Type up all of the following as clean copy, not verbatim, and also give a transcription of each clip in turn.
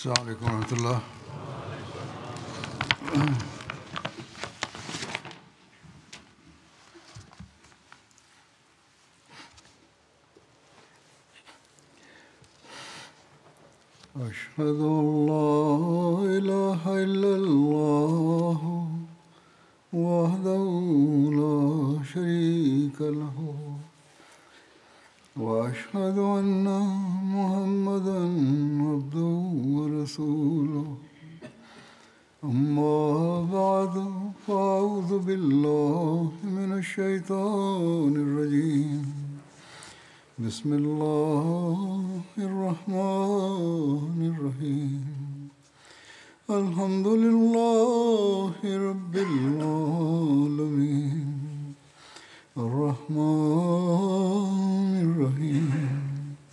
السلام عليكم ورحمة الله. أشهد أن لا إله إلا الله وحده لا شريك له وأشهد أن محمدا عبده ورسوله أما بعد فأعوذ بالله من الشيطان الرجيم بسم الله الرحمن الرحيم الحمد لله رب العالمين الرحمن الرحيم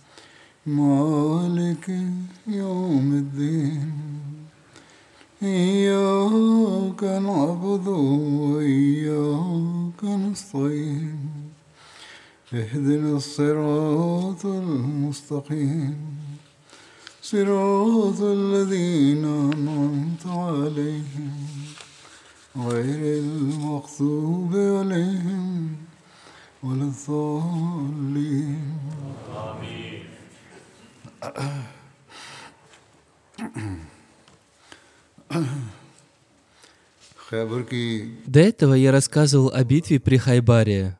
مالك يوم الدين إياك نعبد وإياك نستعين اهدنا الصراط المستقيم صراط الذين أنعمت عليهم غير المغضوب عليهم ولا الضالين آمين. До этого я рассказывал о битве при Хайбаре.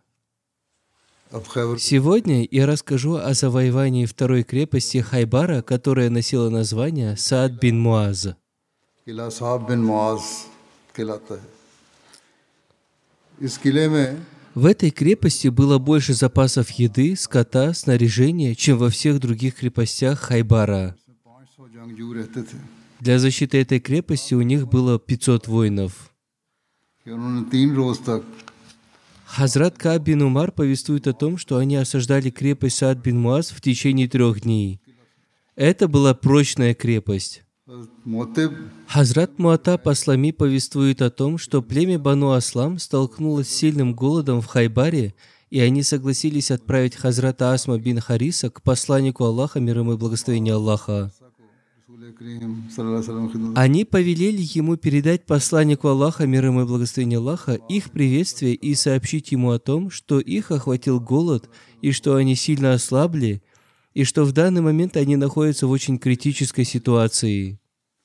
Сегодня я расскажу о завоевании второй крепости Хайбара, которая носила название Саад бин Муаз. В этой крепости было больше запасов еды, скота, снаряжения, чем во всех других крепостях Хайбара. Для защиты этой крепости у них было 500 воинов. Хазрат Кааб бин Умар повествует о том, что они осаждали крепость Саад бин Муаз в течение 3 дней. Это была прочная крепость. Хазрат Муатаб Аслами повествует о том, что племя Бану Аслам столкнулось с сильным голодом в Хайбаре, и они согласились отправить Хазрата Асма бин Хариса к посланнику Аллаха, мир ему и благословение Аллаха. Они повелели ему передать посланнику Аллаха, мир ему и благословение Аллаха, их приветствие и сообщить ему о том, что их охватил голод, и что они сильно ослабли, и что в данный момент они находятся в очень критической ситуации.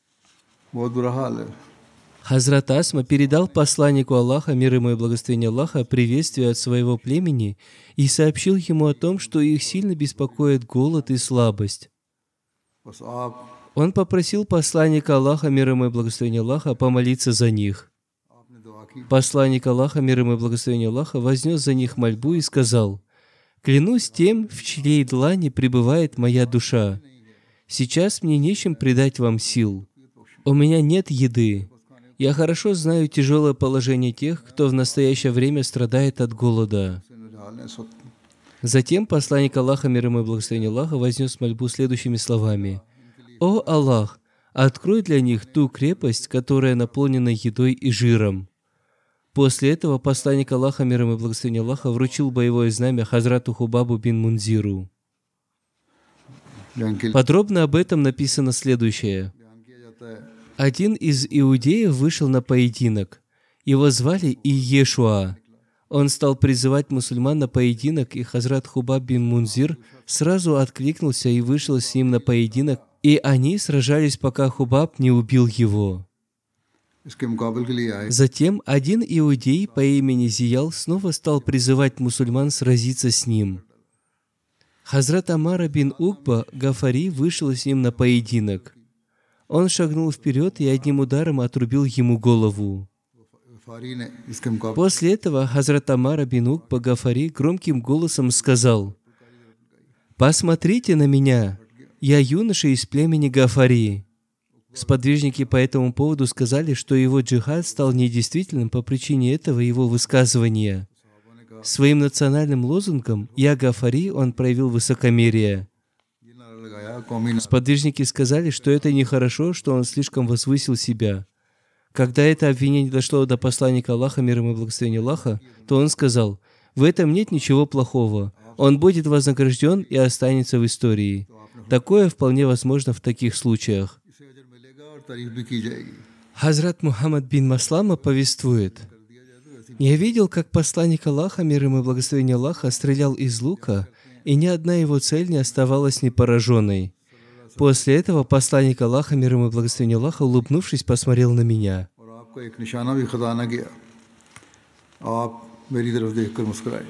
Хазрат Асма передал посланнику Аллаха, мир ему и благословение Аллаха, приветствие от своего племени и сообщил ему о том, что их сильно беспокоит голод и слабость. Он попросил посланника Аллаха, мир ему и благословение Аллаха, помолиться за них. Посланник Аллаха, мир ему и благословение Аллаха, вознес за них мольбу и сказал: «Клянусь тем, в чьей длани пребывает моя душа. Сейчас мне нечем придать вам сил. У меня нет еды. Я хорошо знаю тяжелое положение тех, кто в настоящее время страдает от голода». Затем посланник Аллаха, мир ему и благословение Аллаха, вознес мольбу следующими словами: «О Аллах, открой для них ту крепость, которая наполнена едой и жиром». После этого посланник Аллаха, мир ему и благословение Аллаха, вручил боевое знамя Хазрату Хубабу бин Мунзиру. Подробно об этом написано следующее. Один из иудеев вышел на поединок. Его звали Иешуа. Он стал призывать мусульман на поединок, и Хазрат Хубаб бин Мунзир сразу откликнулся и вышел с ним на поединок, и они сражались, пока Хубаб не убил его. Затем один иудей по имени Зиял снова стал призывать мусульман сразиться с ним. Хазрат Амара бин Укба Гафари вышел с ним на поединок. Он шагнул вперед и одним ударом отрубил ему голову. После этого Хазрат Амара бин Укба Гафари громким голосом сказал: «Посмотрите на меня! Я юноша из племени Гафари». Сподвижники по этому поводу сказали, что его джихад стал недействительным по причине этого его высказывания. Своим национальным лозунгом «Я Гафари» он проявил высокомерие. Сподвижники сказали, что это нехорошо, что он слишком возвысил себя. Когда это обвинение дошло до посланника Аллаха, мир ему и благословение Аллаха, то он сказал: «В этом нет ничего плохого. Он будет вознагражден и останется в истории». Такое вполне возможно в таких случаях. तारीफ भी की जाएगी। Хазрат Мухаммад бин Маслама повествует: «Я видел, как посланник Аллаха, мир ему и благословение Аллаха, стрелял из лука, и ни одна его цель не оставалась непораженной. После этого посланник Аллаха, мир ему и благословение Аллаха, улыбнувшись, посмотрел на меня. और आपका एक निशाना भी खता न गया, आप मेरी तरफ देखकर मुस्कुराए।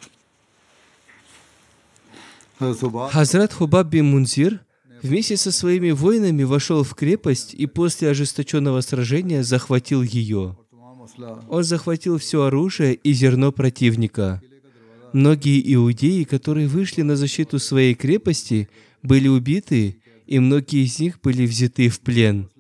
हज़रत सुबाह Хазрат Хубаб бин Мунзир вместе со своими воинами вошел в крепость и после ожесточенного сражения захватил ее. तमाम मसला Он захватил все оружие и зерно противника. Многие иудеи, которые вышли на защиту своей крепости, были убиты, и многие из них были взяты в плен.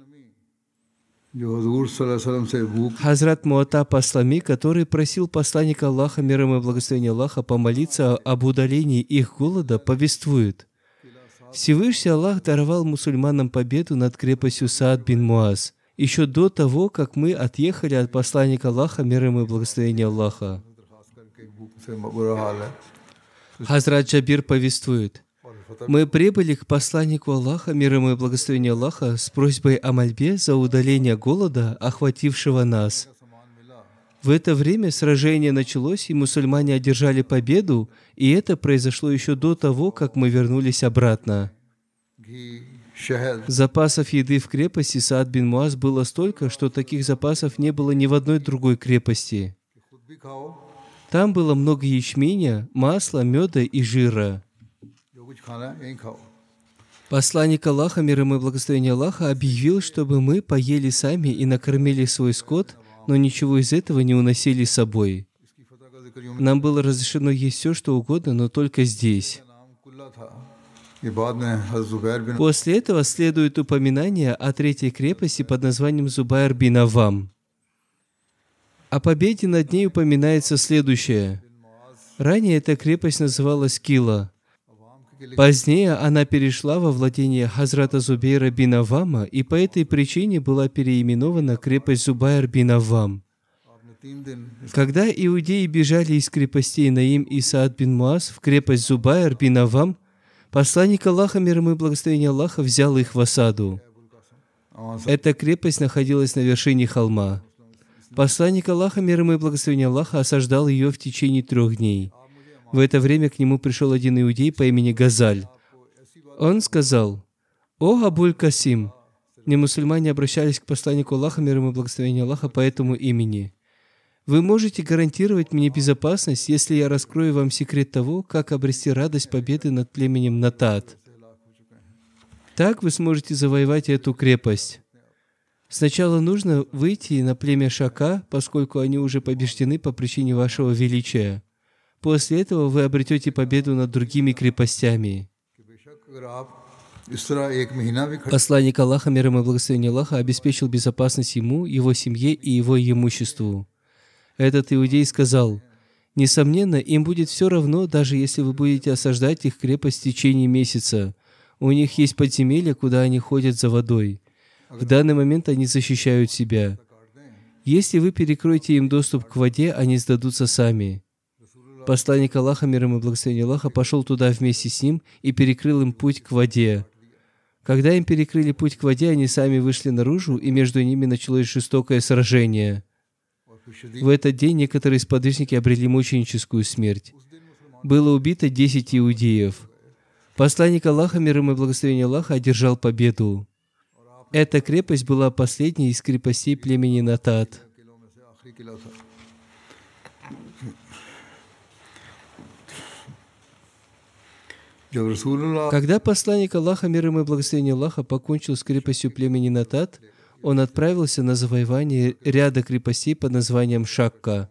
जो हजूर सल्लल्लाहु अलैहि वसल्लम से भूख Хазрат Муата Паслами, который просил посланника Аллаха, мир ему и благословение Аллаха, помолиться об удалении их голода, повествует: Всевышний Аллах даровал мусульманам победу над крепостью Саад бин Муаз, еще до того, как мы отъехали от посланника Аллаха, мир ему и благословение Аллаха. भूख से बुरा हाल है। Хазрат Джабир повествует: мы прибыли к посланнику Аллаха, мир ему и благословение Аллаха, с просьбой о мольбе за удаление голода, охватившего нас. В это время сражение началось, и мусульмане одержали победу, и это произошло еще до того, как мы вернулись обратно. घी शहद Запасов еды в крепости Саад бин Муаз было столько, что таких запасов не было ни в одной другой крепости. खुद भी खाओ, Там было много ячменя, масла, меда и жира. जो कुछ खाना है यहीं खाओ। Посланник Аллаха, мир ему и благословение Аллаха, объявил, чтобы мы поели сами и накормили свой скот, но ничего из этого не уносили с собой. इसकी फतह का जिक्र यूं Нам было разрешено есть все, что угодно, но только здесь. नाम कुल्ला था। ये बाद में हज़रत ज़ुबैर बिन После этого следует упоминание о третьей крепости под названием Зубайр бин Аввам. О победе над ней упоминается следующее. Ранее эта крепость называлась Кила. Позднее она перешла во владение Хазрата Зубейра бин Аввама, и по этой причине была переименована крепость Зубайр бин Аввам. आपने 3 दिन Когда иудеи бежали из крепостей Наим и Саад бин Муаз в крепость Зубайр бин Аввам, посланник Аллаха, мир ему и благословение Аллаха, взял их в осаду. Эта крепость находилась на вершине холма. Посланник Аллаха, мир ему и благословение Аллаха, осаждал ее в течение 3 дней. В это время к нему пришел один иудей по имени Газаль. Он сказал: «О Абуль Касим!» Немусульмане обращались к посланнику Аллаха, мир ему и благословение Аллаха, по этому имени. «Вы можете гарантировать мне безопасность, если я раскрою вам секрет того, как обрести радость победы над племенем Натат? Так вы сможете завоевать эту крепость. Сначала нужно выйти на племя Шака, поскольку они уже побеждены по причине вашего величия. После этого вы обретете победу над другими крепостями». कि बेशक अगर आप इस तरह एक महीना भी खड़े Посланник Аллаха, мир ему и благословение Аллаха, обеспечил безопасность ему, его семье и его имуществу. Этот иудей сказал: «Несомненно, им будет все равно, даже если вы будете осаждать их крепость в течение месяца. У них есть подземелья, куда они ходят за водой. В данный момент они защищают себя. Если вы перекроете им доступ к воде, они сдадутся сами». Посланник Аллаха, мир ему и благословение Аллаха, пошел туда вместе с ним и перекрыл им путь к воде. Когда им перекрыли путь к воде, они сами вышли наружу, и между ними началось жестокое сражение. В этот день некоторые сподвижники обрели мученическую смерть. Было убито 10 иудеев. Посланник Аллаха, мир ему и благословение Аллаха, одержал победу. Эта крепость была последней из крепостей племени Натат. किलों में से आखिरी किला था। जब रसूलुल्लाह Когда посланник Аллаха, мир ему и благословение Аллаха, покончил с крепостью племени Натат, он отправился на завоевание ряда крепостей под названием Шакка.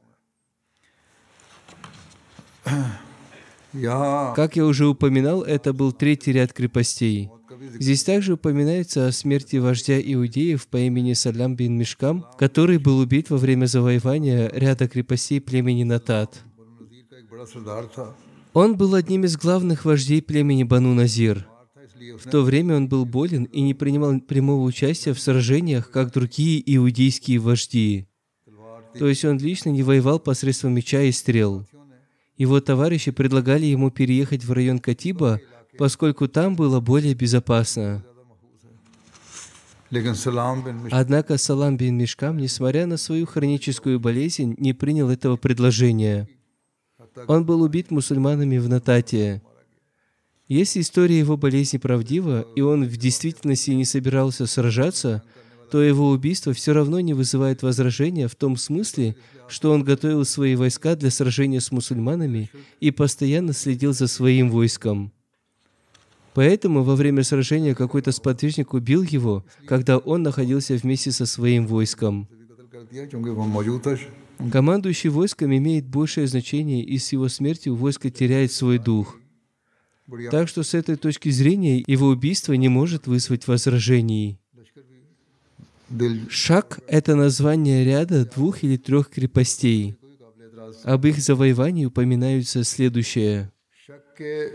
यहाँ Как я уже упоминал, это был 3-й ряд крепостей. Здесь также упоминается о смерти вождя иудеев по имени Салям бин Мишкам, который был убит во время завоевания ряда крепостей племени Натат. नज़ीर का एक बड़ा सरदार था। Он был одним из главных вождей племени Бану Назир. था इसलिए В то время он был болен и не принимал прямого участия в сражениях, как другие иудейские вожди. То есть он лично не воевал посредством меча и стрел. Его товарищи предлагали ему переехать в район Катиба, поскольку там было более безопасно. लेकिन सलाम बिन मिश Однако Салам бин Мишкам, несмотря на свою хроническую болезнь, не принял этого предложения. Он был убит мусульманами в Натате. Если история его болезни правдива, и он в действительности не собирался сражаться, то его убийство все равно не вызывает возражения в том смысле, что он готовил свои войска для сражения с мусульманами и постоянно следил за своим войском. Поэтому во время сражения какой-то сподвижник убил его, когда он находился вместе со своим войском. कत्ल कर दिया क्योंकि वो मौजूद था। Командующий войском имеет большее значение, и с его смертью войско теряет свой дух. बढ़िया Так что с этой точки зрения его убийство не может вызвать возражений. दिल Шак — это название ряда 2 или 3 крепостей. Об их завоевании упоминаются следующее. शक के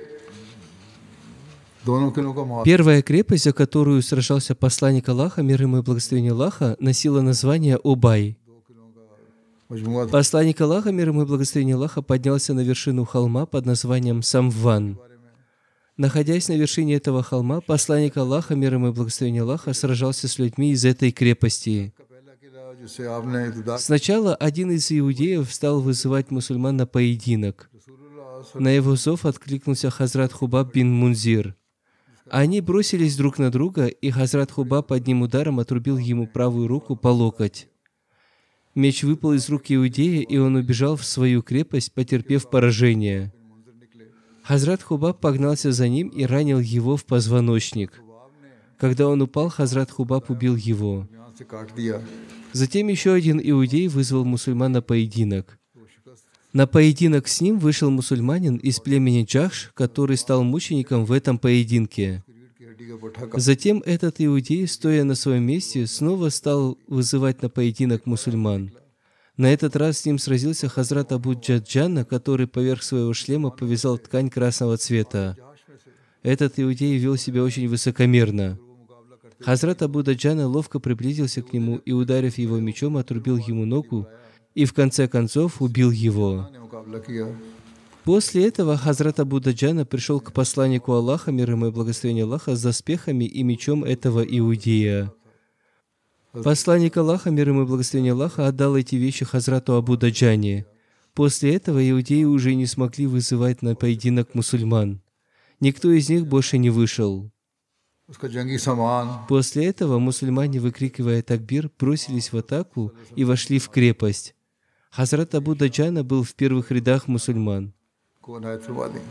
दोनों किलों का मुआवजा Первая крепость, за которую сражался посланник Аллаха, мир ему и благословение Аллаха, носила название Убай. मजमूआ था। Посланник Аллаха, мир ему и благословение Аллаха, поднялся на вершину холма под названием Самван. Находясь на вершине этого холма, посланник Аллаха, мир ему и благословение Аллаха, сражался с людьми из этой крепости. पहला किला जिससे आपने इब्तिदा Сначала один из иудеев стал вызывать мусульман на поединок. На его зов откликнулся Хазрат Хубаб бин Мунзир. Они бросились друг на друга, и Хазрат Хубаб одним ударом отрубил ему правую руку по локоть. Меч выпал из рук иудея, и он убежал в свою крепость, потерпев поражение. Хазрат Хубаб погнался за ним и ранил его в позвоночник. Когда он упал, Хазрат Хубаб убил его. यहाँ से काट दिया। Затем еще один иудей вызвал мусульман на поединок. На поединок с ним вышел мусульманин из племени Джахш, который стал мучеником в этом поединке. रीढ़ की हड्डी का पट्टा का Затем этот иудей, стоя на своем месте, снова стал вызывать на поединок мусульман. На этот раз с ним сразился Хазрат Абу Джаджана, который поверх своего шлема повязал ткань красного цвета. Этот иудей вел себя очень высокомерно. Хазрат Абу Даджана ловко приблизился к нему и, ударив его мечом, отрубил ему ногу и в конце концов убил его. ने मुकाबला किया। После этого Хазрат Абу Даджана пришел к посланнику Аллаха, мир ему и благословение Аллаха, с доспехами и мечом этого иудея. Посланник Аллаха, мир ему и благословение Аллаха, отдал эти вещи Хазрату Абу Даджане. После этого иудеи уже не смогли вызывать на поединок мусульман. Никто из них больше не вышел. उसका जंगी सामान После этого мусульмане, выкрикивая такбир, бросились в атаку и вошли в крепость. Хазрат Абу Даджана был в первых рядах мусульман. को अनायत फरमा दी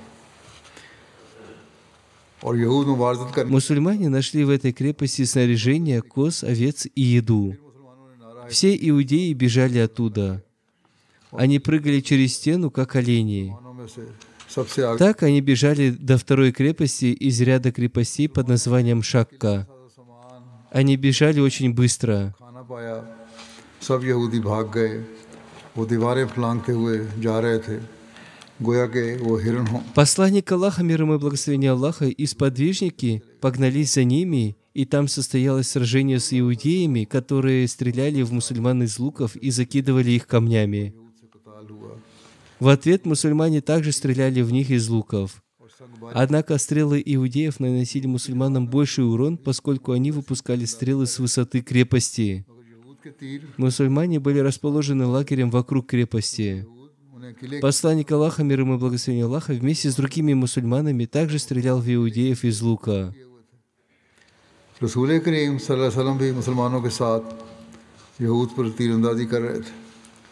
और यहूद मुबारजत करने Мусульмане нашли в этой крепости снаряжение, коз, овец и еду. Все иудеи бежали оттуда. Они прыгали через стену, как олени. मुसलमानों में से सबसे आगे Так они бежали до второй крепости из ряда крепостей под названием Шакка. सामान Они бежали очень быстро. खाना पाया। सब यहूदी भाग गए। वो दीवारें फलांगते हुए जा रहे थे, गोया के वो हिरन हों। Посланник Аллаха, мир ему и благословение Аллаха, и сподвижники погнались за ними, и там состоялось сражение с иудеями, которые стреляли в мусульман из луков и закидывали их камнями. कताल हुआ В ответ мусульмане также стреляли в них из луков. Однако стрелы иудеев наносили мусульманам больший урон, поскольку они выпускали стрелы с высоты крепости. यहूद के तीर Мусульмане были расположены лагерем вокруг крепости. उन्हें किले Посланник Аллаха, мир ему и благословение Аллаха, вместе с другими мусульманами также стрелял в иудеев из лука. रसूल करीम सल्लल्लाहु अलैहि वसल्लम भी मुसलमानों के साथ यहूद पर तीरंदाजी कर रहे थे।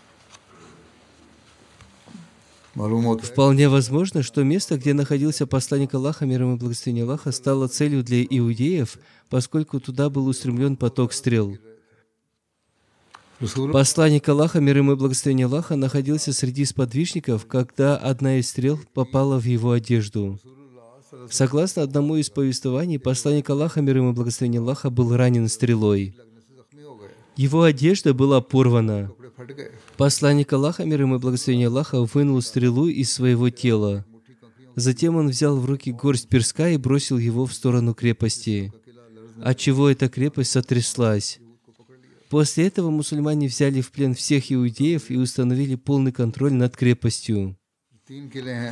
मालूम होता है Вполне возможно, что место, где находился посланник Аллаха, мир ему и благословение Аллаха, стало целью для иудеев, поскольку туда был устремлен поток стрел. रसूल Посланник Аллаха, мир ему и благословение Аллаха, находился среди сподвижников, когда одна из стрел попала в его одежду. Согласно одному из повествований, посланник Аллаха, мир ему и благословение Аллаха, был ранен стрелой. जख्मी हो गए, Его одежда была порвана. कपड़े फट गए। Посланник Аллаха, мир ему и благословение Аллаха, вынул стрелу из своего тела. Затем он взял в руки горсть песка и бросил его в сторону крепости, отчего эта крепость сотряслась. После этого мусульмане взяли в плен всех иудеев и установили полный контроль над крепостью. 3 किले हैं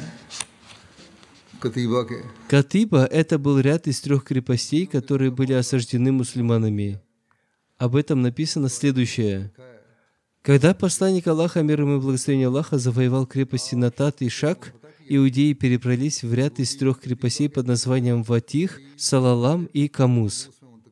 कतीबा के। Катиба — это был ряд из 3 крепостей, которые были осаждены мусульманами. об этом написано следующее. Когда посланник Аллаха, мир ему и благословение Аллаха, завоевал крепости Натат и Шак, иудеи перебрались в ряд из 3 крепостей под названием Ватих, Салалам и Камус.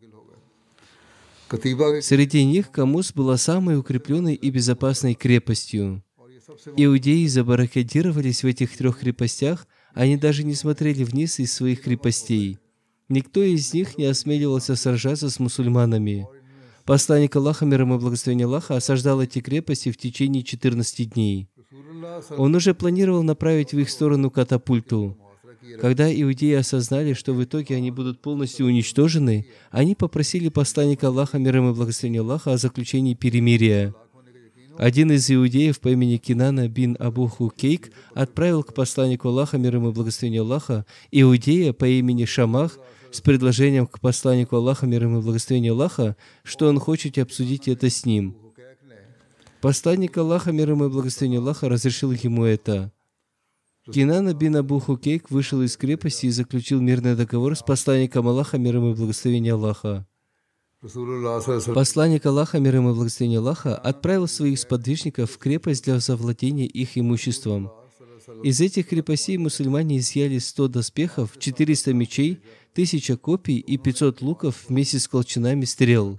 Среди них Камус была самой укрепленной и безопасной крепостью. Иудеи забаррикадировались в этих 3 крепостях, они даже не смотрели вниз из своих крепостей. Никто из них не осмеливался сражаться с мусульманами. Посланник Аллаха, мир ему и благословение Аллаха, осаждал эти крепости в течение 14 дней. Он уже планировал направить в их сторону катапульту. Когда иудеи осознали, что в итоге они будут полностью уничтожены, они попросили посланника Аллаха, мир ему и благословение Аллаха, о заключении перемирия. Один из иудеев по имени Кинана бин Абу Хукейк отправил к посланнику Аллаха, мир ему и благословение Аллаха, иудея по имени Шамах, с предложением к посланнику Аллаха, мир ему и благословение Аллаха, что он хочет обсудить это с ним. Посланник Аллаха, мир ему и благословение Аллаха, разрешил ему это. Кинана бин Абу Хукейк вышел из крепости и заключил мирный договор с посланником Аллаха, мир ему и благословение Аллаха. Посланник Аллаха, мир ему и благословение Аллаха, отправил своих сподвижников в крепость для завладения их имуществом. Из этих крепостей мусульмане изъяли 100 доспехов, 400 мечей, 1000 копий и 500 луков вместе с колчанами стрел.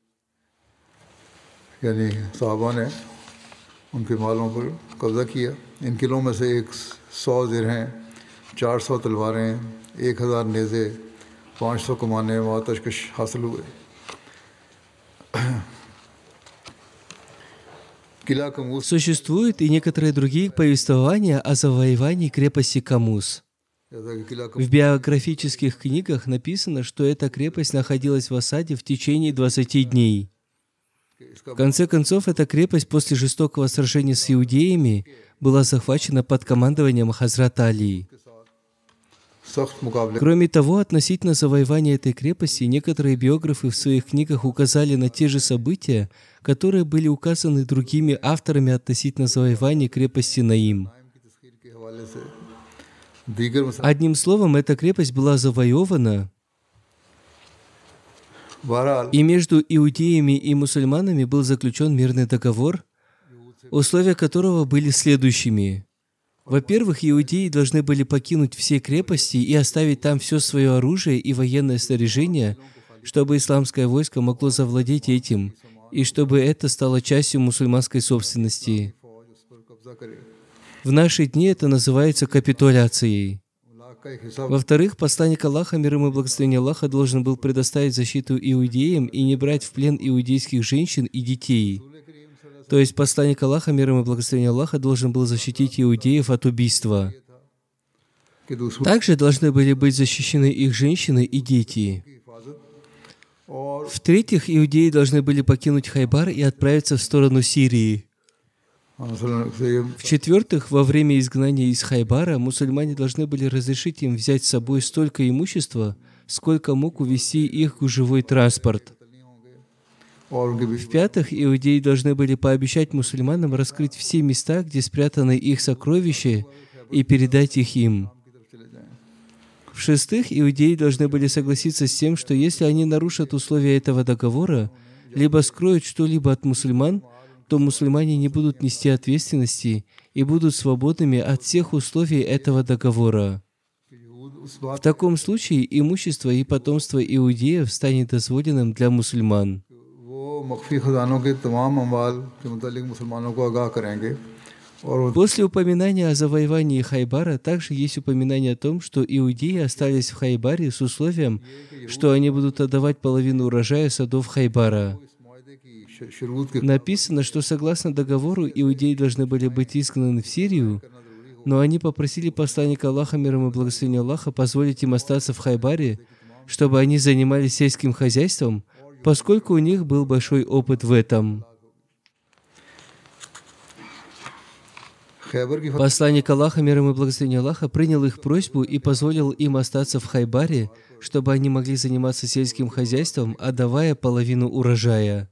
यानी साहबा ने उनके मालों पर कब्जा किया। इन किलों में से 100 ज़िरहें, 400 तलवारें, 1000 नेज़े, 500 कमाने व आतशकश हासिल हुए। किला कमूस Существуют и некоторые другие повествования о завоевании крепости Камус. В биографических книгах написано, что эта крепость находилась в осаде в течение 20 дней. В конце концов, эта крепость после жестокого сражения с иудеями была захвачена под командованием Хазрата Али. Кроме того, относительно завоевания этой крепости, некоторые биографы в своих книгах указали на те же события, которые были указаны другими авторами относительно завоевания крепости Наим. Одним словом, эта крепость была завоевана, и между иудеями и мусульманами был заключен мирный договор, условия которого были следующими. Во-первых, иудеи должны были покинуть все крепости и оставить там все свое оружие и военное снаряжение, чтобы исламское войско могло завладеть этим, и чтобы это стало частью мусульманской собственности. В наши дни это называется капитуляцией. Во-вторых, посланник Аллаха, мир ему и благословение Аллаха, должен был предоставить защиту иудеям и не брать в плен иудейских женщин и детей. То есть посланник Аллаха, мир ему и благословение Аллаха, должен был защитить иудеев от убийства. Также должны были быть защищены их женщины и дети. В-третьих, иудеи должны были покинуть Хайбар и отправиться в сторону Сирии. В-четвертых, во время изгнания из Хайбара мусульмане должны были разрешить им взять с собой столько имущества, сколько мог увезти их гужевой транспорт. В-пятых, иудеи должны были пообещать мусульманам раскрыть все места, где спрятаны их сокровища, и передать их им. В-шестых, иудеи должны были согласиться с тем, что если они нарушат условия этого договора, либо скроют что-либо от мусульман, то мусульмане не будут нести ответственности и будут свободными от всех условий этого договора. В таком случае имущество и потомство иудеев станет дозволенным для мусульман. После упоминания о завоевании Хайбара также есть упоминание о том, что иудеи остались в Хайбаре с условием, что они будут отдавать половину урожая садов Хайбара. Написано, что согласно договору иудеи должны были быть изгнаны в Сирию, но они попросили посланника Аллаха, мир ему и благословение Аллаха, позволить им остаться в Хайбаре, чтобы они занимались сельским хозяйством, поскольку у них был большой опыт в этом. Посланник Аллаха, мир ему и благословение Аллаха, принял их просьбу и позволил им остаться в Хайбаре, чтобы они могли заниматься сельским хозяйством, отдавая половину урожая.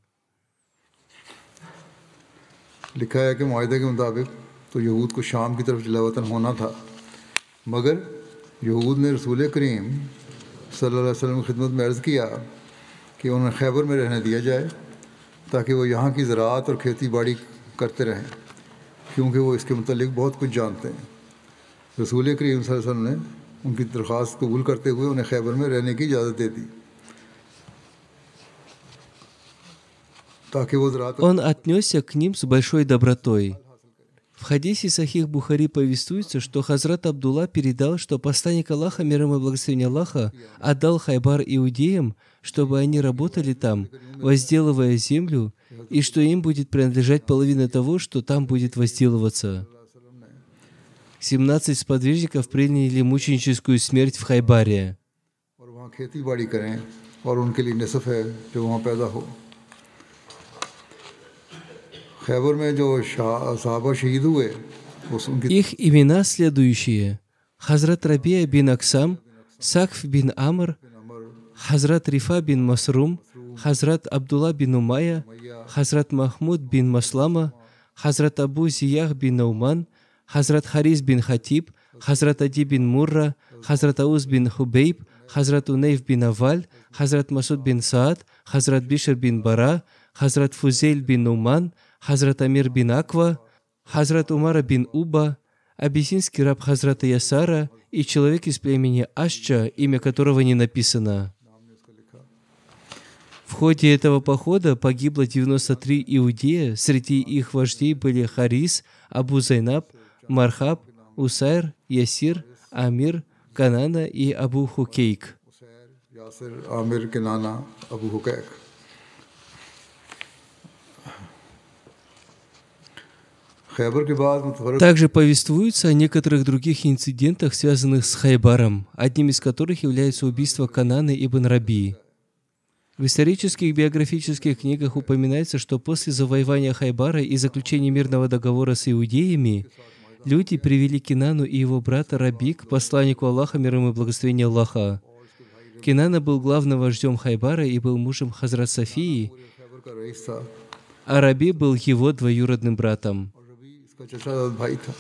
लिखा है कि मुआहदे के मुताबिक तो यहूद को शाम की तरफ जलावतन होना था, मगर यहूद ने रसूल करीम सल्लल्लाहु अलैहि वसल्लम की खिदमत में अर्ज़ किया कि कि उन्हें खैबर में रहने दिया जाए ताकि वो यहाँ की ज़राअत और खेती बाड़ी करते रहें, क्योंकि वो इसके मुतालिक बहुत कुछ जानते हैं। रसूल करीम सल्लल्लाहु अलैहि वसल्लम ने उनकी दरख्वास्त कबूल करते हुए उन्हें खैबर में रहने की इजाज़त दे दी ताकि वो ज़राअत। Он отнесся к ним с большой добротой. В хадисе Сахих Бухари повествуется, что Хазрат Абдулла передал, что посланник Аллаха, мир ему и благословение Аллаха, отдал Хайбар иудеям, чтобы они работали там, возделывая землю, и что им будет принадлежать половина того, что там будет возделываться. 17 сподвижников приняли мученическую смерть в Хайбаре. और वहाँ खेती बाड़ी करें और उनके लिए निसफ है जो वहाँ पैदा हो। खैबर में जो सहाबा शहीद हुए उनकी Их имена следующие: Хазрат Рабия бин Аксам, Сакф бин Амр, Хазрат Рифа бин Масрум, Хазрат Абдулла бин Умайя, Хазрат Махмуд бин Маслама, Хазрат Абу Зиях бин Науман, Хазрат Харис бин Хатиб, Хазрат Ади бин Мурра, Хазрат Ауз бин Хубейб, Хазрат Унейф бин Аваль, Хазрат Масуд бин Саад, Хазрат Бишр бин Бара, Хазрат Фузейль бин Нуман, Хазрат Амир бин Аква, Хазрат Умара бин Уба, абиссинский раб Хазрата Ясара и человек из племени Ашча, имя которого не написано. В ходе этого похода погибло 93 иудея, среди их вождей были Харис, Абу Зайнаб, Мархаб, Усайр, Ясир, Амир, Канана и Абу Хукейк. यासिर, आमिर, किनाना, अबू हुकैक। खैबर के बाद मुतफर्रिक Также повествуется о некоторых других инцидентах, связанных с Хайбаром, одним из которых является убийство Кананы ибн Раби. В исторических биографических книгах упоминается, что после завоевания Хайбара и заключения мирного договора с иудеями люди привели Кинану и его брата Раби к посланнику Аллаха, мир ему и благословение Аллаха. Кинана был главным вождем Хайбара и был мужем Хазрат Софии, खैबर का रईस था а Раби был его двоюродным братом. और रबी इसका चचा भाई था।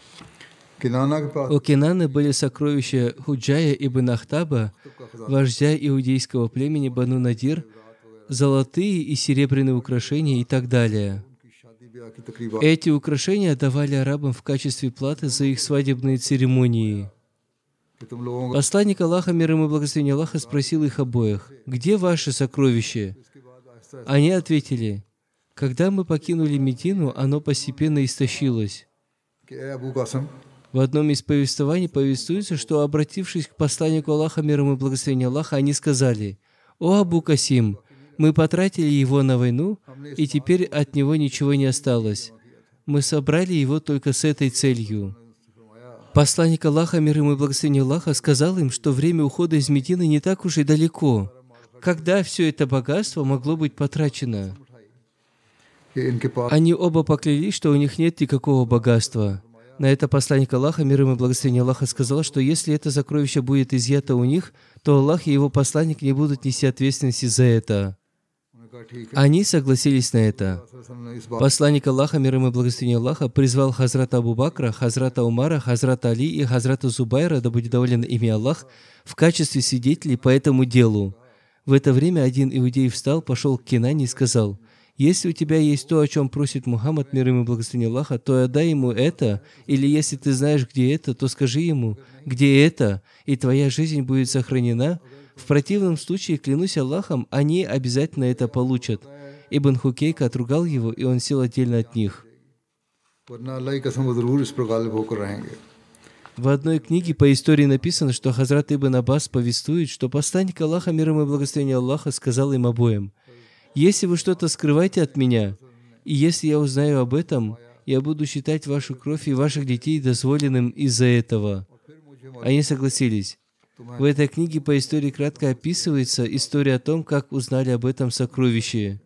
किनाना के पास У Кинаны были сокровища Худжая ибн Ахтаба, вождя иудейского племени Бану Надир, золотые и серебряные украшения и так далее. की शादी ब्याह की तकरीबा Эти украшения давали арабам в качестве платы за их свадебные церемонии. कि तुम लोगों Посланник Аллаха, мир ему и благословение Аллаха, спросил их обоих: «Где ваши сокровища?» Они ответили: «Когда мы покинули Медину, оно постепенно истощилось». कि ए अबू कासिम В одном из повествований повествуется, что, обратившись к посланнику Аллаха, мир ему и благословение Аллаха, они сказали: «О Абу Касим, мы потратили его на войну, и теперь от него ничего не осталось. Мы собрали его только с этой целью». Посланник Аллаха, мир ему и благословение Аллаха, сказал им, что время ухода из Медины не так уж и далеко. Когда все это богатство могло быть потрачено? कि इनके पास Они оба поклялись, что у них нет никакого богатства. На это посланник Аллаха, мир ему и благословение Аллаха, сказал, что если это сокровище будет изъято у них, то Аллах и его посланник не будут нести ответственности за это. उन्होंने कहा ठीक है। Они согласились на это. ने इस बात Посланник Аллаха, мир ему и благословение Аллаха, призвал Хазрата Абу Бакра, Хазрата Умара, Хазрата Али и Хазрата Зубайра, да будет доволен ими Аллах, в качестве свидетелей по этому делу. В это время один иудей встал, пошел к Кинане и сказал: «Если у тебя есть то, о чем просит Мухаммад, мир ему и благословение Аллаха, то отдай ему это, или если ты знаешь, где это, то скажи ему, где это, и твоя жизнь будет сохранена. В противном случае, клянусь Аллахом, они обязательно это получат». Ибн Хукейк отругал его, и он сел отдельно от них. वरना अल्लाह की कसम वो जरूर इस पर गालिब होकर रहेंगे। В одной книге по истории написано, что Хазрат Ибн Аббас повествует, что посланник Аллаха, мир ему и благословение Аллаха, сказал им обоим: «Если вы что-то скрываете от меня, и если я узнаю об этом, я буду считать вашу кровь и ваших детей дозволенным из-за этого». Они согласились. В этой книге по истории кратко описывается история о том, как узнали об этом сокровище.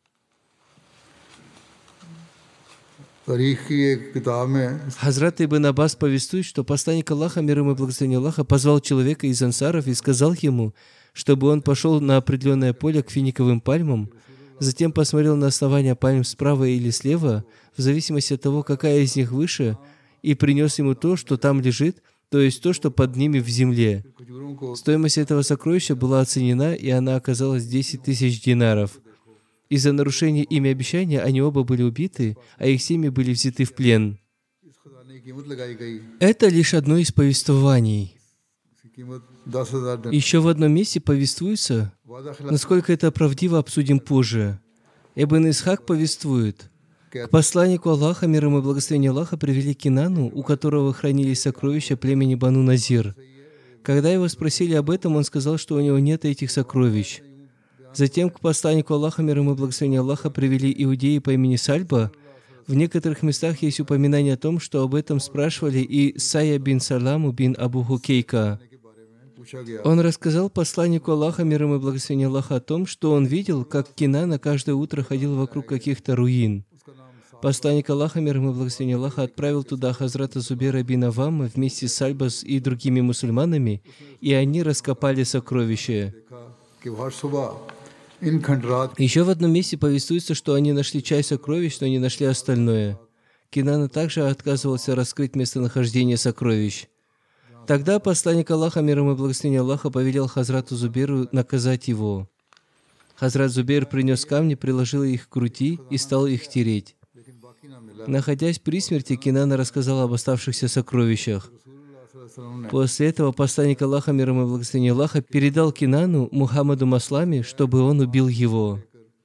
तारीख की एक किताब में Хазрат Ибн Аббас повествует, что посланник Аллаха, мир ему и благословение Аллаха, позвал человека из ансаров и сказал ему, чтобы он пошел на определенное поле к финиковым пальмам, затем посмотрел на основание пальм справа или слева, в зависимости от того, какая из них выше, и принес ему то, что там лежит, то есть то, что под ними в земле. खजूरों को Стоимость этого сокровища была оценена, и она оказалась 10 тысяч динаров. Из-за нарушения ими обещания они оба были убиты, а их семьи были взяты в плен. इस खजाने की कीमत लगाई गई। Это лишь одно из повествований. इसकी कीमत 10,000 दिनार। Еще в одном месте повествуется, वादा खिलाफ насколько это правдиво, обсудим позже. Ибн Исхак повествует, к посланнику Аллаха, мир ему и благословение Аллаха, привели Кинану, у которого хранились сокровища племени Бану Назир. Когда его спросили об этом, он сказал, что у него нет этих сокровищ. Затем к посланнику Аллаха, мир ему и благословение Аллаха, привели иудеи по имени Сальба. В некоторых местах есть упоминание о том, что об этом спрашивали и Сая бин Саламу бин Абу Хукейка. के बारे में पूछा गया। Он рассказал посланнику Аллаха, мир ему и благословение Аллаха, о том, что он видел, как Кинана каждое утро ходил вокруг каких-то руин. उसका नाम Посланник Аллаха, мир ему и благословение Аллаха, отправил туда Хазрата Зубейра бин Авама вместе с Сальбас и другими мусульманами, и они раскопали сокровища. देखा कि हर सुबह इन खंडरात Еще в одном месте повествуется, что они нашли часть сокровищ, но не нашли остальное. Кинана также отказывался раскрыть местонахождение сокровищ. Тогда посланник Аллаха, мир ему и благословение Аллаха, повелел Хазрату Зубейру наказать его. Хазрат Зубейр принес камни, приложил их к груди и стал их тереть. लेकिन बाकी ना मिला। Находясь при смерти, Кинана рассказал об оставшихся сокровищах. रसूलुल्लाह ने После этого посланник Аллаха, мир ему и благословение Аллаха, передал Кинану Мухаммаду Масламе, чтобы он убил его.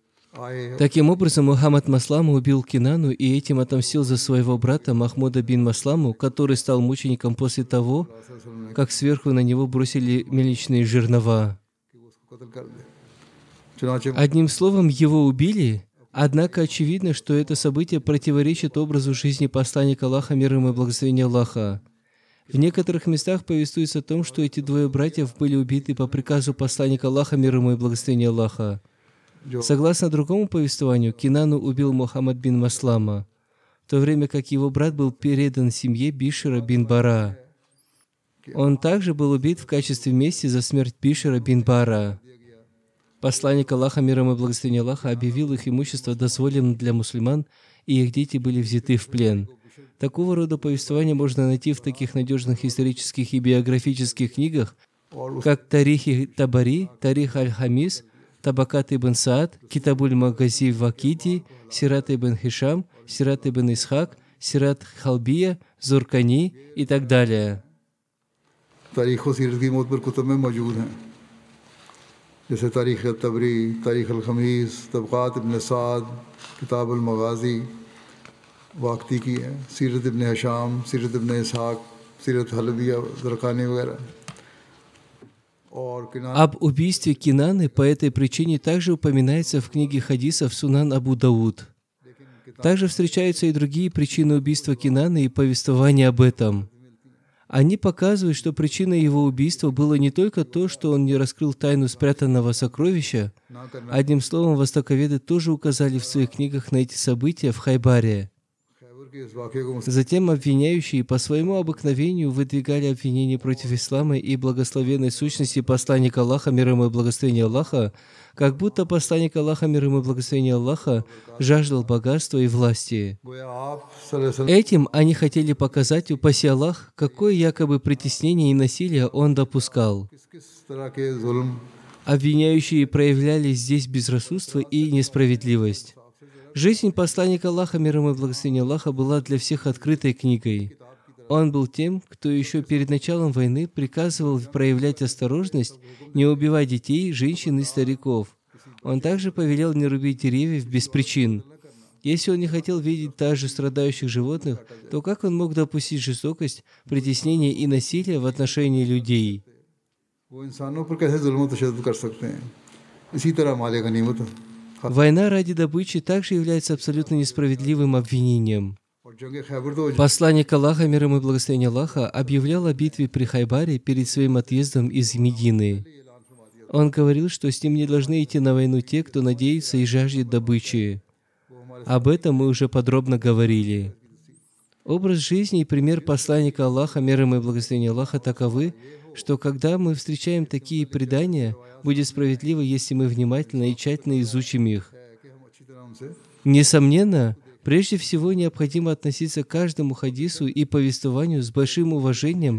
आए Таким образом, Мухаммад Маслама убил Кинану и этим отомстил за своего брата Махмуда бин Масламу, который стал мучеником после того, как сверху на него бросили мельничные жернова. कि वो उसको कत्ल कर दे। चुनांचे Одним словом, его убили, однако очевидно, что это событие противоречит образу жизни посланника Аллаха, мир ему и благословение Аллаха. В некоторых местах повествуется о том, что эти двое братьев были убиты по приказу посланника Аллаха, мир ему и благословение Аллаха. जो Согласно другому повествованию, Кинану убил Мухаммад бин Маслама, в то время как его брат был передан семье Бишра бин Бара. Он также был убит в качестве мести за смерть Бишра бин Бара. Посланник Аллаха, мир ему и благословение Аллаха, объявил их имущество дозволенным для мусульман, и их дети были взяты в плен. Такого рода повествования можно найти в таких надежных исторических и биографических книгах, और उस как Тарихи Табари, Тарих Аль-Хамис, Табакат ибн Саад, Китабуль Магази Вакиди, Сират ибн Хишам, Сират ибн Исхак, Сират Халбия, Зуркани и так далее. तारीख व सीरत की मौत पर कुतुब में मौजूद हैं, जैसे तारीख तबरी, तारीख अल-खमीस, तबक़ात इब्न साद, किताब अल-मगाज़ी वाक़ती की है, सीरत इब्न हिशाम, सीरत इब्न इसहाक, सीरत हलबिया ज़रक़ानी वगैरह। और किनान Об убийстве Кинаны по этой причине также упоминается в книге хадисов Сунан Абу Дауд. Также встречаются и другие причины убийства Кинаны и повествования об этом. Они показывают, что причиной его убийства было не только то, что он не раскрыл тайну спрятанного сокровища. ना करना Одним словом, востоковеды тоже указали в своих книгах на эти события в Хайбаре. खैबर के इस वाक़े को Затем обвиняющие по своему обыкновению выдвигали обвинения против ислама и благословенной сущности посланника Аллаха, мир ему и благословение Аллаха, как будто посланник Аллаха, мир ему и благословение Аллаха, жаждал богатства и власти. गोया आप सल्लल्लाहु अलैहि वसल्लम Этим они хотели показать, упаси Аллах, какое якобы притеснение и насилие он допускал. किस तरह के जुल्म Обвиняющие проявляли здесь безрассудство и несправедливость. Жизнь посланника Аллаха, мир ему и благословение Аллаха, была для всех открытой книгой. Он был тем, кто еще перед началом войны приказывал проявлять осторожность, не убивать детей, женщин и стариков. Он также повелел не рубить деревьев без причин. Если он не хотел видеть также страдающих животных, то как он мог допустить жестокость, притеснение и насилие в отношении людей? वो इंसानों पर कैसे जुल्म तशद्दुद कर सकते हैं। इसी तरह माले गनीमत Война ради добычи также является абсолютно несправедливым обвинением. और जंग खैबर तो Посланник Аллаха, мир ему и благословение Аллаха, объявлял о битве при Хайбаре перед своим отъездом из Медины. Он говорил, что с ним не должны идти на войну те, кто надеется и жаждет добычи. Об этом мы уже подробно говорили. Образ жизни и пример посланника Аллаха, мир ему и благословение Аллаха, таковы, что когда мы встречаем такие предания, будет справедливо, если мы внимательно и тщательно изучим их. कि हम अच्छी तरह उनसे Несомненно, прежде всего необходимо относиться к каждому хадису и повествованию с большим уважением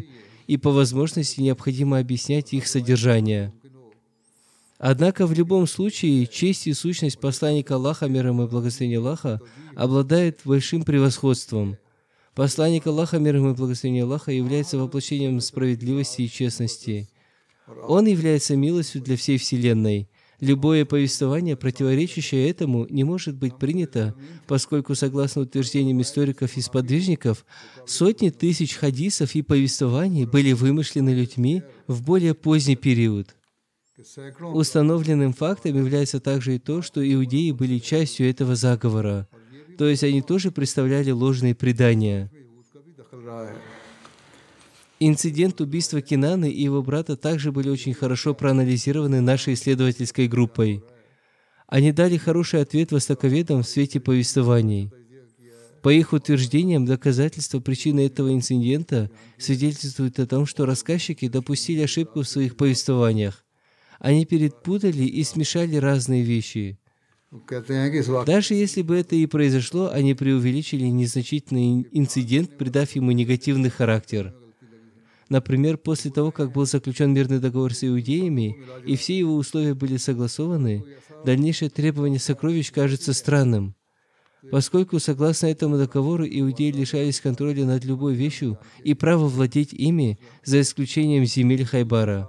и по возможности необходимо объяснять их содержание. Однако в любом случае честь и сущность посланника Аллаха, мир ему и благословение Аллаха, обладает большим превосходством. Посланник Аллаха, мир ему и благословение Аллаха, является воплощением справедливости и честности. Он является милостью для всей Вселенной. Любое повествование, противоречащее этому, не может быть принято, поскольку, согласно утверждениям историков и сподвижников, сотни тысяч хадисов и повествований были вымышлены людьми в более поздний период. Установленным фактом является также и то, что иудеи были частью этого заговора, то есть они тоже представляли ложные предания. Инцидент убийства Кинаны и его брата также были очень хорошо проанализированы нашей исследовательской группой. Они дали хороший ответ востоковедам в свете повествований. По их утверждениям, доказательства причины этого инцидента свидетельствуют о том, что рассказчики допустили ошибку в своих повествованиях. Они перепутали и смешали разные вещи. Даже если бы это и произошло, они преувеличили незначительный инцидент, придав ему негативный характер. Например, после того, как был заключен мирный договор с иудеями, и все его условия были согласованы, дальнейшее требование сокровищ кажется странным, поскольку, согласно этому договору, иудеи лишались контроля над любой вещью и права владеть ими, за исключением земель Хайбара.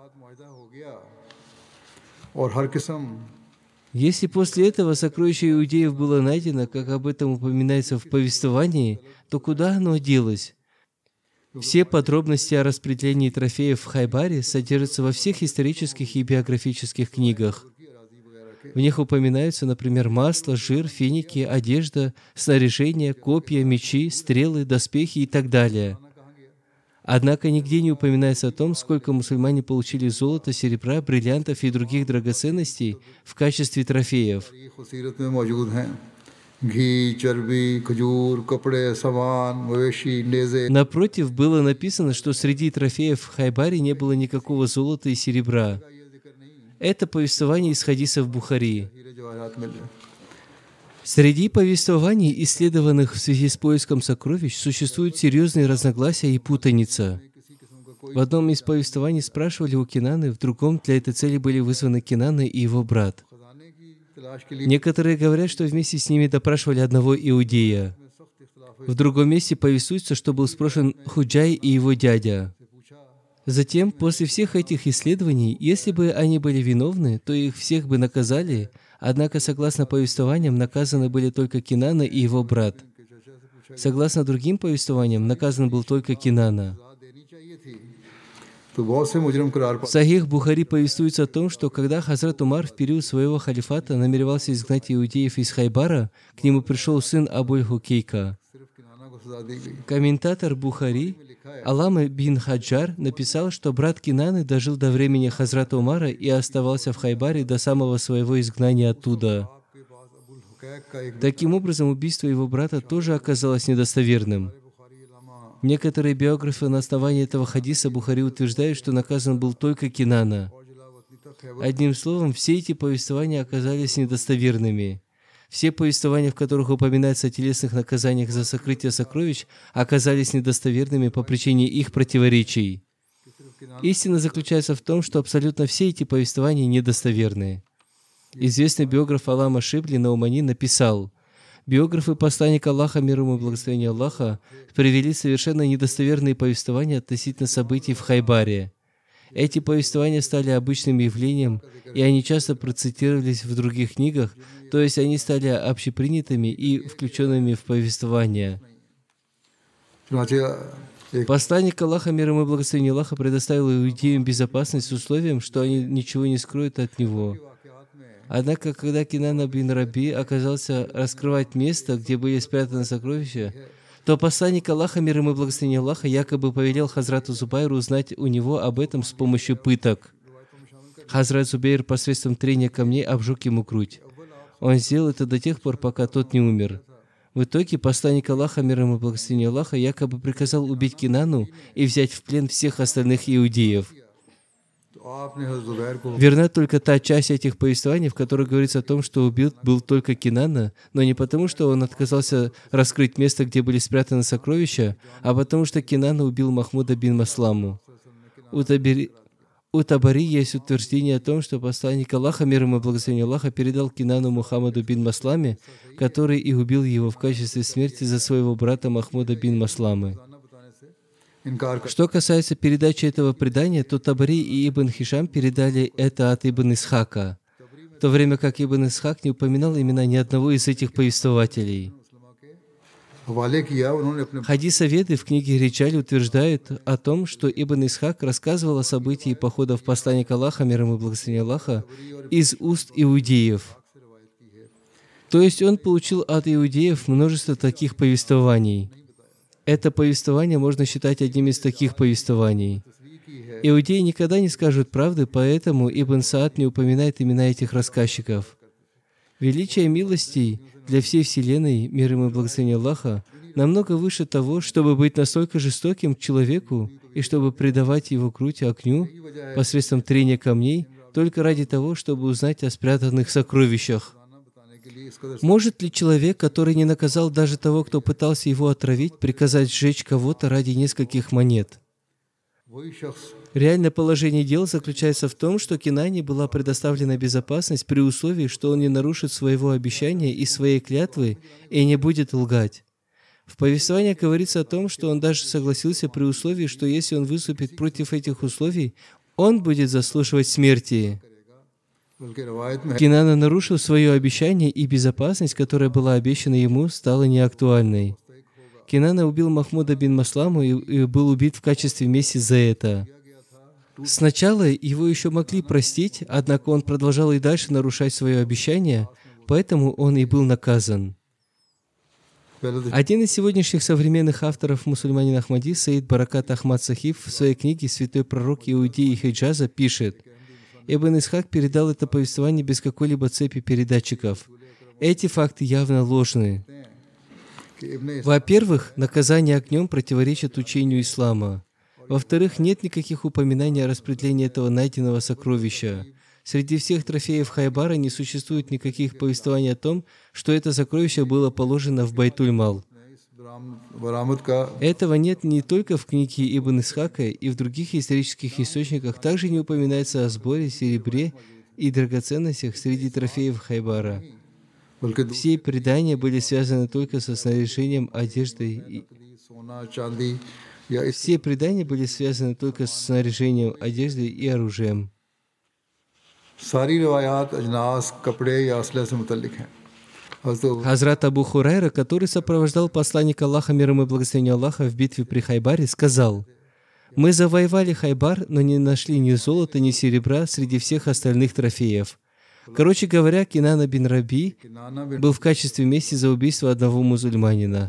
Если после этого сокровище иудеев было найдено, как об этом упоминается в повествовании, то куда оно делось? Все подробности о распределении трофеев в Хайбаре содержатся во всех исторических и биографических книгах. В них упоминаются, например, масло, жир, финики, одежда, снаряжение, копья, мечи, стрелы, доспехи и так далее. Однако нигде не упоминается о том, сколько мусульмане получили золота, серебра, бриллиантов и других драгоценностей в качестве трофеев. Напротив, было написано, что среди трофеев в Хайбаре не было никакого золота и серебра. Это повествование из хадисов Бухари. Среди повествований, исследованных в связи с поиском сокровищ, существуют серьезные разногласия и путаница. В одном из повествований спрашивали у Кинаны, в другом для этой цели были вызваны Кинана и его брат. Некоторые говорят, что вместе с ними допрашивали одного иудея. В другом месте повествуется, что был спрошен Худжай и его дядя. Затем, после всех этих исследований, если бы они были виновны, то их всех бы наказали, однако, согласно повествованиям, наказаны были только Кинана и его брат. Согласно другим повествованиям, наказан был только Кинана. В Сахих Бухари повествуется о том, что когда Хазрат Умар в период своего халифата намеревался изгнать иудеев из Хайбара, к нему пришел сын Абуль-Хукейка. Комментатор Бухари Алама бин Хаджар написал, что брат Кинаны дожил до времени Хазрата Умара и оставался в Хайбаре до самого своего изгнания оттуда. Таким образом, убийство его брата тоже оказалось недостоверным. Некоторые биографы на основании этого хадиса Бухари утверждают, что наказан был только Кинана. Одним словом, все эти повествования оказались недостоверными. Все повествования, в которых упоминается о телесных наказаниях за сокрытие сокровищ, оказались недостоверными по причине их противоречий. Истина заключается в том, что абсолютно все эти повествования недостоверны. Известный биограф Алама Шибли Наумани написал: биографы посланника Аллаха, мир ему и благословение Аллаха, привели совершенно недостоверные повествования относительно событий в Хайбаре. Эти повествования стали обычным явлением, и они часто процитировались в других книгах, то есть они стали общепринятыми и включенными в повествование. Посланник Аллаха, мир ему и благословение Аллаха, предоставил иудеям безопасность с условием, что они ничего не скроют от него. Однако, когда Кинана бин Раби оказался раскрывать место, где были спрятаны сокровища, то посланник Аллаха, мир ему и благословение Аллаха, якобы повелел Хазрату Зубайру узнать у него об этом с помощью пыток. Хазрат Зубайр посредством трения камней обжег ему грудь. Он сделал это до тех пор, пока тот не умер. В итоге посланник Аллаха, мир ему и благословение Аллаха, якобы приказал убить Кинану и взять в плен всех остальных иудеев. Верна только та часть этих повествований, в которой говорится о том, что убит был только Кинана, но не потому, что он отказался раскрыть место, где были спрятаны сокровища, а потому что Кинана убил Махмуда бин Масламу. У Табари есть утверждение о том, что посланник Аллаха, мир ему и благословение Аллаха, передал Кинану Мухаммаду бин Масламе, который и убил его в качестве смерти за своего брата Махмуда бин Масламы. Что касается передачи этого предания, то Табари и Ибн Хишам передали это от Ибн Исхака, в то время как Ибн Исхак не упоминал имена ни одного из этих повествователей. Хадисоведы в книге Риджаль утверждают о том, что Ибн Исхак рассказывал о событии походов посланника Аллаха, мир ему и благословение Аллаха, из уст иудеев. То есть он получил от иудеев множество таких повествований. Это повествование можно считать одним из таких повествований. Иудеи никогда не скажут правды, поэтому Ибн Саад не упоминает имена этих рассказчиков. Величие милостей для всей Вселенной, мир ему и благословение Аллаха, намного выше того, чтобы быть настолько жестоким к человеку и чтобы предавать его грудь огню посредством трения камней, только ради того, чтобы узнать о спрятанных сокровищах. Может ли человек, который не наказал даже того, кто пытался его отравить, приказать сжечь кого-то ради нескольких монет? Реальное положение дел заключается в том, что Кинане была предоставлена безопасность при условии, что он не нарушит своего обещания и своей клятвы и не будет лгать. В повествовании говорится о том, что он даже согласился при условии, что если он выступит против этих условий, он будет заслуживать смерти. Кинана нарушил свое обещание, и безопасность, которая была обещана ему, стала неактуальной. Кинана убил Махмуда бин Масламу и был убит в качестве мести за это. Сначала его еще могли простить, однако он продолжал и дальше нарушать свое обещание, поэтому он и был наказан. Один из сегодняшних современных авторов мусульманин Ахмади, Саид Баракат Ахмад Сахиб, в своей книге «Святой пророк Иудеи и Хиджаза» пишет: Ибн Исхак передал это повествование без какой-либо цепи передатчиков. Эти факты явно ложны. Во-первых, наказание огнем противоречит учению ислама. Во-вторых, нет никаких упоминаний о распределении этого найденного сокровища. Среди всех трофеев Хайбара не существует никаких повествований о том, что это сокровище было положено в Байтуль-Мал. Этого нет не только в книге Ибн Исхака, и в других исторических источниках также не упоминается о сборе, серебре и драгоценностях среди трофеев Хайбара. Все предания были связаны только со снаряжением, одеждой и оружием. Хазрат Абу Хурайра, который сопровождал посланника Аллаха, мир ему и благословение Аллаха, в битве при Хайбаре, сказал: «Мы завоевали Хайбар, но не нашли ни золота, ни серебра среди всех остальных трофеев». Короче говоря, Кинана бин Раби был в качестве мести за убийство одного мусульманина.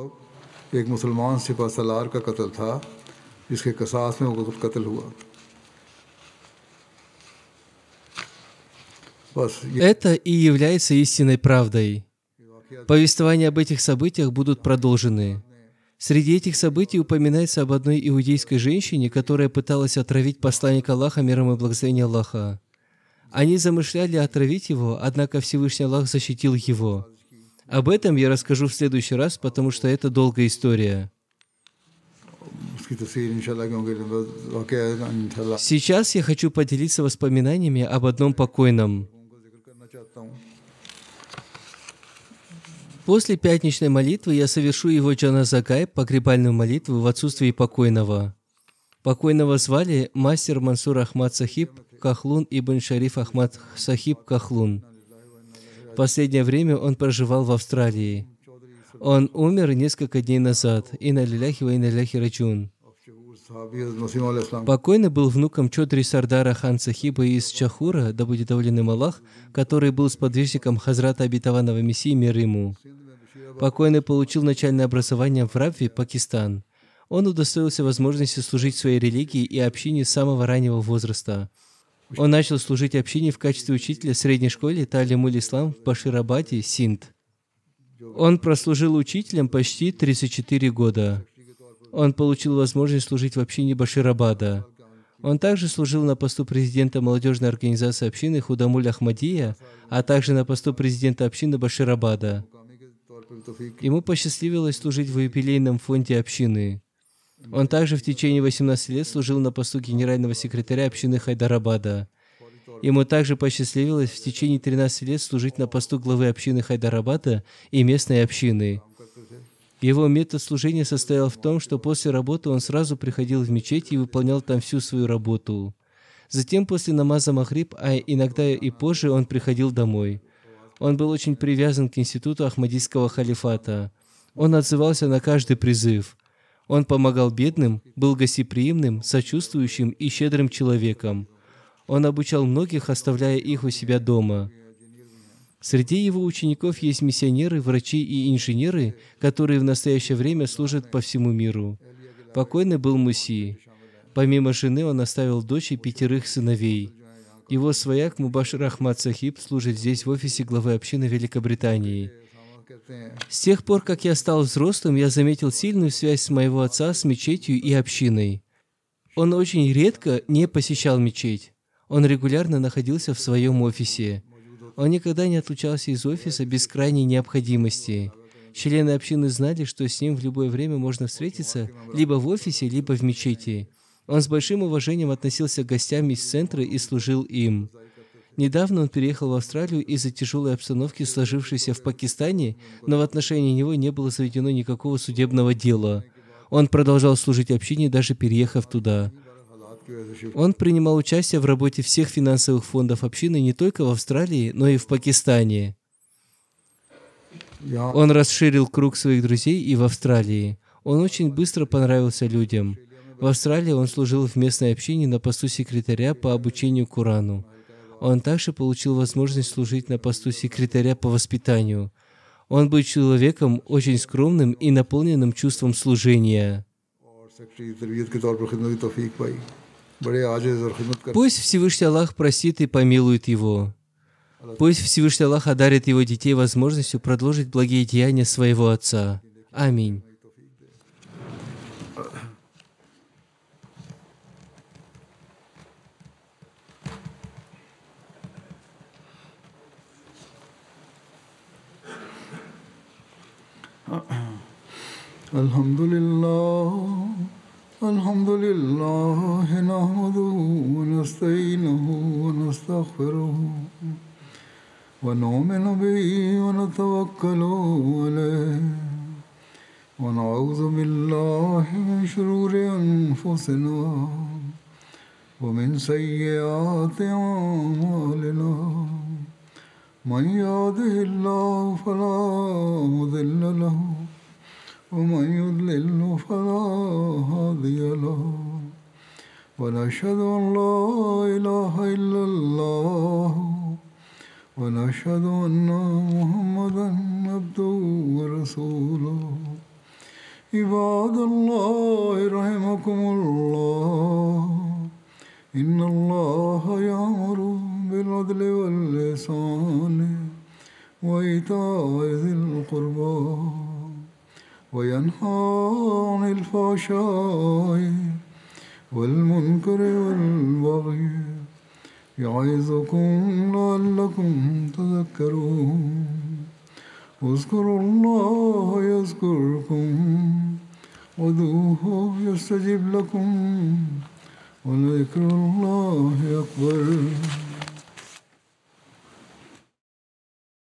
Это и является истинной правдой. Повествования об этих событиях будут продолжены. Среди этих событий упоминается об одной иудейской женщине, которая пыталась отравить посланника Аллаха, мир ему и благословение Аллаха. Они замышляли отравить его, однако Всевышний Аллах защитил его. Об этом я расскажу в следующий раз, потому что это долгая история. Сейчас я хочу поделиться воспоминаниями об одном покойном. После пятничной молитвы я совершу его джаназа гайб, погребальную молитву, в отсутствии покойного. Покойного звали мастер Мансур Ахмад Сахиб Кахлун ибн Шариф Ахмад Сахиб Кахлун. В последнее время он проживал в Австралии. Он умер несколько дней назад. Инна лилляхи ва инна иляйхи раджиун. Покойный был внуком Чодри Сардара хан Сахиба из Чахура, да будет доволен им Аллах, который был сподвижником Хазрата Обетованного Мессии, мир ему. Покойный получил начальное образование в Равви, Пакистан. Он удостоился возможности служить своей религии и общине с самого раннего возраста. Он начал служить общине в качестве учителя в средней школе Талимуль-Ислам в Баширабаде, Синд. Он прослужил учителем почти 34 года. Он получил возможность служить в общине Баширабада. Он также служил на посту президента молодежной организации общины Худамуль Ахмадия, а также на посту президента общины Баширабада. Ему посчастливилось служить в юбилейном фонде общины. Он также в течение 18 лет служил на посту генерального секретаря общины Хайдарабада. Ему также посчастливилось в течение 13 лет служить на посту главы общины Хайдарабада и местной общины. Его метод служения состоял в том, что после работы он сразу приходил в мечеть и выполнял там всю свою работу. Затем после намаза Махриб, а иногда и позже, он приходил домой. Он был очень привязан к институту Ахмадийского халифата. Он отзывался на каждый призыв. Он помогал бедным, был гостеприимным, сочувствующим и щедрым человеком. Он обучал многих, оставляя их у себя дома. Среди его учеников есть миссионеры, врачи и инженеры, которые в настоящее время служат по всему миру. Покойный был Муси. Помимо жены, он оставил дочь и 5 сыновей. Его свояк Мубашир Ахмад Сахиб служит здесь в офисе главы общины Великобритании. С тех пор, как я стал взрослым, я заметил сильную связь моего отца с мечетью и общиной. Он очень редко не посещал мечеть. Он регулярно находился в своем офисе. Он никогда не отлучался из офиса без крайней необходимости. Члены общины знали, что с ним в любое время можно встретиться либо в офисе, либо в мечети. Он с большим уважением относился к гостям из центра и служил им. Недавно он переехал в Австралию из-за тяжелой обстановки, сложившейся в Пакистане, но в отношении него не было заведено никакого судебного дела. Он продолжал служить общине, даже переехав туда. Он принимал участие в работе всех финансовых фондов общины не только в Австралии, но и в Пакистане. Он расширил круг своих друзей и в Австралии. Он очень быстро понравился людям. В Австралии он служил в местной общине на посту секретаря по обучению Корану. Он также получил возможность служить на посту секретаря по воспитанию. Он был человеком очень скромным и наполненным чувством служения. Пусть Всевышний Аллах простит и помилует его. Пусть Всевышний Аллах одарит его детей возможностью продолжить благие деяния своего отца. Аминь. Alhamdulillah, alhamdulillah, nahmaduhu wa nasta'inuhu wa nastaghfiruhu wa nu'minu bihi wa natawakkalu alayhi wa na'udhu billahi min shururi anfusina wa min sayyiati a'malina. Man yahdihillahu fala mudilla lahu ومن يضلل فلا هادي له ونشهد أن لا إله إلا الله ونشهد أن محمدا عبده ورسوله عباد الله رحمكم الله إن الله يأمر بالعدل والإحسان وإيتاء ذي القربى وينهى عن الفحشاء والمنكر والبغي يعظكم لعلكم تذكرون اذكروا الله يذكركم ودعوه يستجب لكم ولذكر الله أكبر